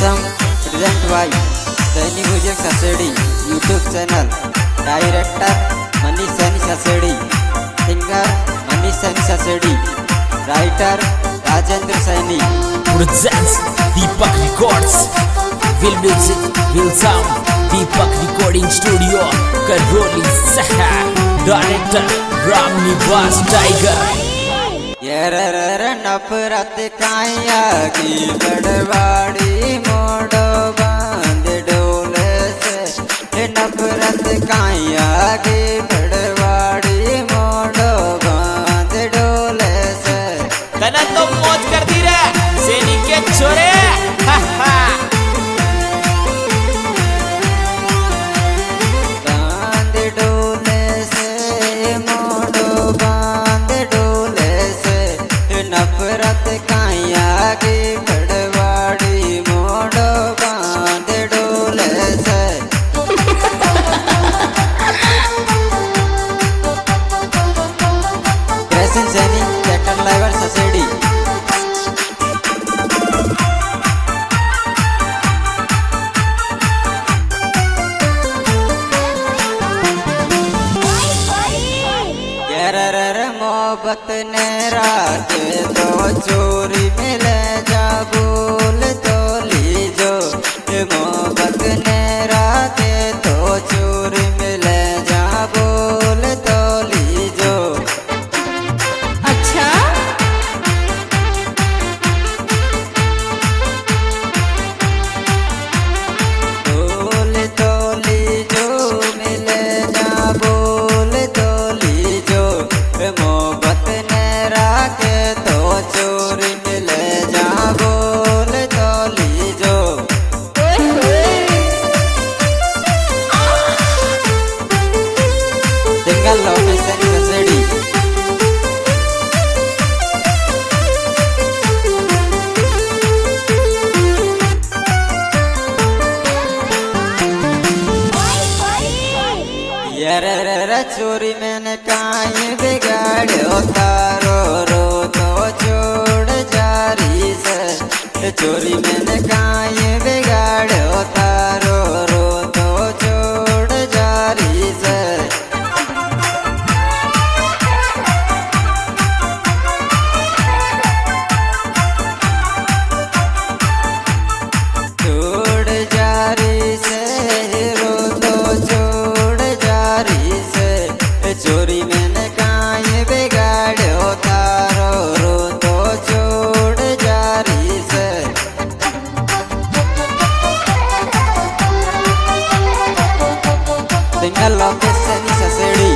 song present by Saini Music Sasedi, YouTube channel. Director Manish Saini Sasedi, singer Manish Saini Sasedi, writer Rajendra Saini. Presents Deepak Records. Will music, will sound. Deepak Recording Studio, Karoli Sahar. Director Ram Nivas Tiger. नफरत काया की बड़वाड़ी मोड़ो बांध डोले से नफरत काया की बड़वाड़ी मोड़ो बांध डोले से तना तो मौज करती रे सैनिक के छोरे बांध डोले से मोड़ो बांध डोले से नफरत काया की बड़वाड़ी मोड़ो बांध डोले से ड्रेसिंग सैनी ट्रैक्टर ड्राइवर ससेड़ी मोहब्बत ने रात तो चोरी मिले जा बोल तो लीजो मोहब्बत ने रात तो चोरी मिले जा बोल तो लीजो अच्छा बोल तो लीजो मिले जा बोल तो लीजो मोहब्बत ने राखे तो चोरी मिले जा बोल तो लीजो सिंगल लोकेशन ससेड़ी चोरी मैंने काई बिगाड़ो तारो रो तो छोड़ जारी से चोरी मैंने काई बिगाड़ो तारो रो तो छोड़ जारी से छोड़ जारी से रो तो छोड़ जारी से चोरी मैंने काई बिगाड़ो तारो रो तो छोड़ जारी से सिंगल लोकेशन ससेड़ी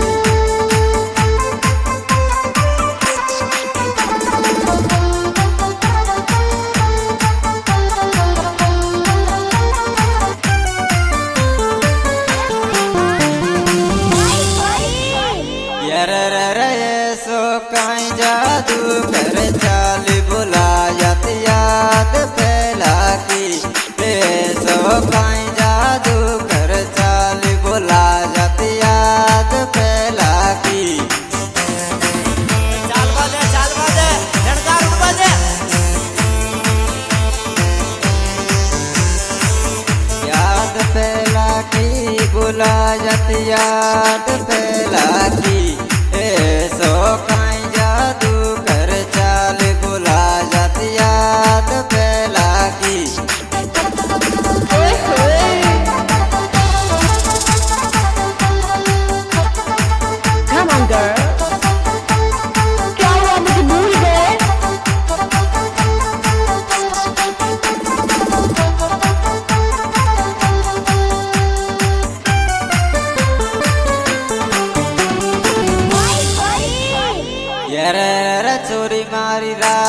सो काई जादू कर चाल बुला याद फैला की सो काई जादू कर चाल बुला याद फैला की चाल बाजे लड़का रुक बाजे याद फैला की बुला याद फैला की सो काई जादू कर चाल बुला याद फैला की Come on girl क्या हुआ मुझे भूल गए चोरी मारी रा